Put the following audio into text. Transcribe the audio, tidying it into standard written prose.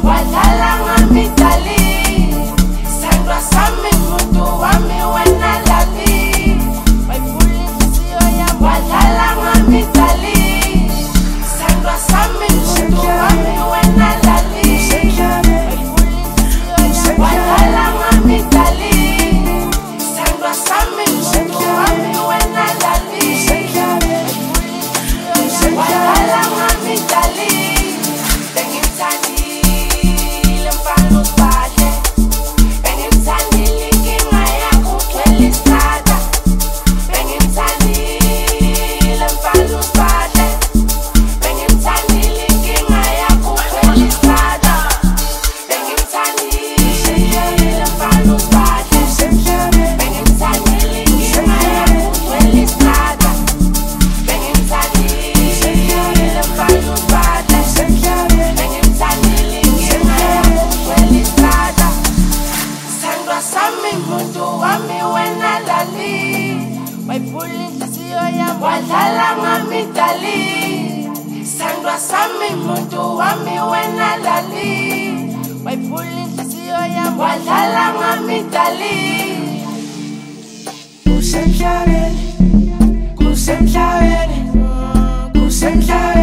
wadlala ngami dali, sandwa sami muntu wami wena lali, wayivula inhliziyo yami wadlala ngami dali, sandwa sami muntu wami wena lali, wayivula inhliziyo yami wadlala ngami dali, sandwa sami muntu wami wena lali, wadlala ngami dali. Bengimthandile mfana uSibhahle, bengimthandile inkinga yakho ugcwele isihlahla, bengimthandile mfana uSibhahle, bengimthandile inkinga yakho ugcwele isihlahla, bengimthandile mfana uSibhahle, bengimthandile inkinga yakho ugcwele isihlahla, bengimthandile mfana uSibhahle, bengimthandile inkinga yakho ugcwele isihlahla, sandwa sami muntu wami wena lali, wayivula inhliziyo yami wadlala ngami dali, sandwa sami muntu wami wena lali, wayivula inhliziyo yami wadlala ngami dali. Kusemhlabeni, kusemhlabeni, kusemhlabeni.